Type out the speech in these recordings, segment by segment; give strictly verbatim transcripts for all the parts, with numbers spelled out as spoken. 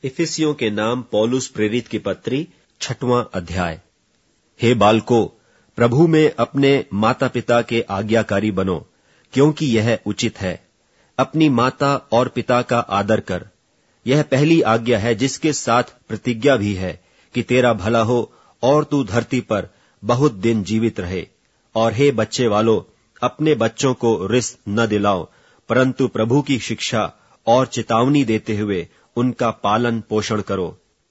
इफिसियों के नाम पौलुस प्रेरित की पत्री, छठवां अध्याय। हे बालकों, प्रभु में अपने माता पिता के आज्ञाकारी बनो, क्योंकि यह उचित है। अपनी माता और पिता का आदर कर। यह पहली आज्ञा है, जिसके साथ प्रतिज्ञा भी है कि तेरा भला हो और तू धरती पर बहुत दिन जीवित रहे। और हे बच्चे वालों, अपने बच्चों को रिस न दिलाओ, परंतु प्रभु की शिक्षा और चेतावनी देते हुए उनका पालन पोषण करो।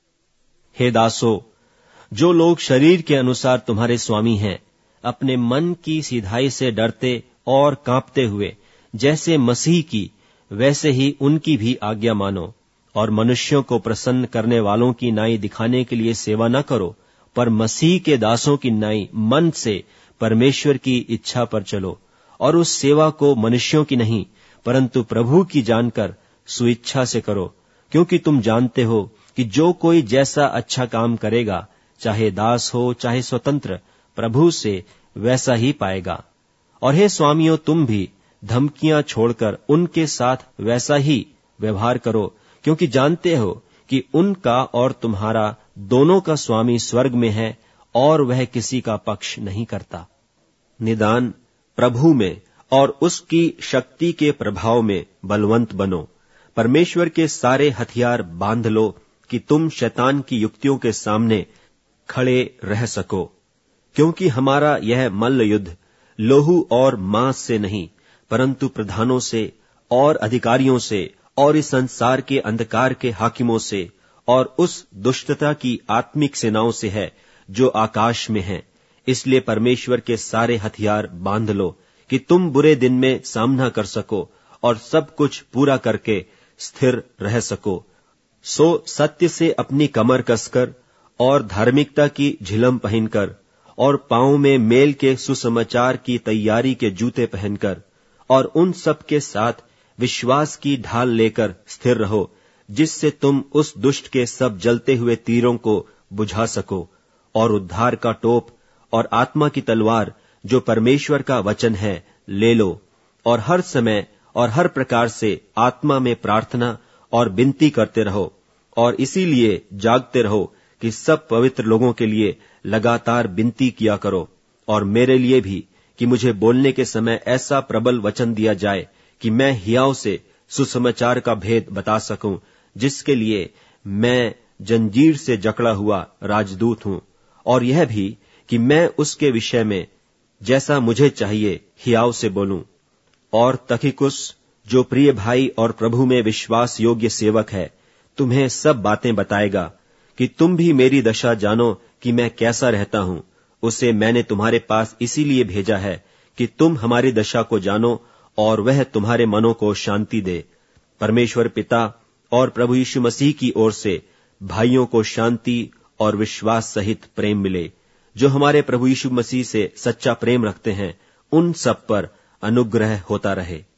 हे दासों, जो लोग शरीर के अनुसार तुम्हारे स्वामी हैं, अपने मन की सीधाई से डरते और कांपते हुए जैसे मसीह की, वैसे ही उनकी भी आज्ञा मानो। और मनुष्यों को प्रसन्न करने वालों की नाई दिखाने के लिए सेवा न करो, पर मसीह के दासों की नाई मन से परमेश्वर की इच्छा पर चलो। और उस सेवा को मनुष्यों की नहीं, परंतु प्रभु की जानकर स्वेच्छा से करो, क्योंकि तुम जानते हो कि जो कोई जैसा अच्छा काम करेगा, चाहे दास हो चाहे स्वतंत्र, प्रभु से वैसा ही पाएगा। और हे स्वामियों, तुम भी धमकियां छोड़कर उनके साथ वैसा ही व्यवहार करो, क्योंकि जानते हो कि उनका और तुम्हारा दोनों का स्वामी स्वर्ग में है, और वह किसी का पक्ष नहीं करता। निदान प्रभु में और उसकी शक्ति के प्रभाव में बलवंत बनो। परमेश्वर के सारे हथियार बांध लो कि तुम शैतान की युक्तियों के सामने खड़े रह सको। क्योंकि हमारा यह मल्ल युद्ध लोहू और मांस से नहीं, परंतु प्रधानों से और अधिकारियों से और इस संसार के अंधकार के हाकिमों से और उस दुष्टता की आत्मिक सेनाओं से है जो आकाश में है। इसलिए परमेश्वर के सारे हथियार बांध लो कि तुम बुरे दिन में सामना कर सको और सब कुछ पूरा करके स्थिर रह सको। सो सत्य से अपनी कमर कसकर और धार्मिकता की झिलम पहनकर और पांव में मेल के सुसमाचार की तैयारी के जूते पहनकर और उन सब के साथ विश्वास की ढाल लेकर स्थिर रहो, जिससे तुम उस दुष्ट के सब जलते हुए तीरों को बुझा सको। और उद्धार का टोप और आत्मा की तलवार, जो परमेश्वर का वचन है, ले लो। और हर समय और हर प्रकार से आत्मा में प्रार्थना और विनती करते रहो, और इसीलिए जागते रहो कि सब पवित्र लोगों के लिए लगातार विनती किया करो। और मेरे लिए भी, कि मुझे बोलने के समय ऐसा प्रबल वचन दिया जाए कि मैं हियाव से सुसमाचार का भेद बता सकूं, जिसके लिए मैं जंजीर से जकड़ा हुआ राजदूत हूं। और यह भी कि मैं उसके विषय में जैसा मुझे चाहिए हियाव से बोलूं। और तखिकुस, जो प्रिय भाई और प्रभु में विश्वास योग्य सेवक है, तुम्हें सब बातें बताएगा कि तुम भी मेरी दशा जानो कि मैं कैसा रहता हूं। उसे मैंने तुम्हारे पास इसीलिए भेजा है कि तुम हमारी दशा को जानो और वह तुम्हारे मनों को शांति दे। परमेश्वर पिता और प्रभु यीशु मसीह की ओर से भाइयों को शांति और विश्वास सहित प्रेम मिले। जो हमारे प्रभु यीशु मसीह से सच्चा प्रेम रखते हैं, उन सब पर अनुग्रह होता रहे।